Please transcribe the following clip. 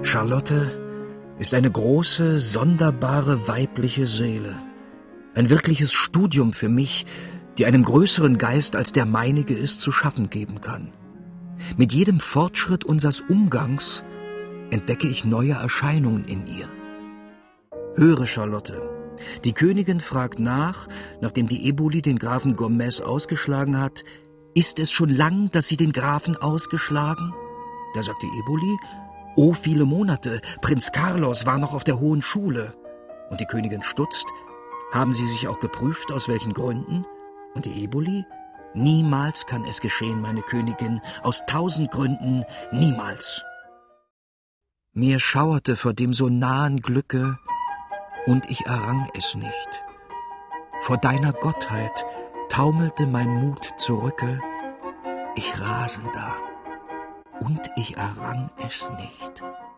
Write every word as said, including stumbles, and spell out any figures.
Charlotte ist eine große, sonderbare weibliche Seele. Ein wirkliches Studium für mich, die einem größeren Geist als der meinige ist, zu schaffen geben kann. Mit jedem Fortschritt unseres Umgangs entdecke ich neue Erscheinungen in ihr. Höre, Charlotte, die Königin fragt nach, nachdem die Eboli den Grafen Gomez ausgeschlagen hat: Ist es schon lang, dass sie den Grafen ausgeschlagen? Da sagt die Eboli: Oh, viele Monate, Prinz Carlos war noch auf der Hohen Schule. Und die Königin stutzt: Haben Sie sich auch geprüft, aus welchen Gründen? Und die Eboli: Niemals kann es geschehen, meine Königin, aus tausend Gründen, niemals. Mir schauerte vor dem so nahen Glücke, und ich errang es nicht. Vor deiner Gottheit taumelte mein Mut zurücke, ich rasender, und ich errang es nicht.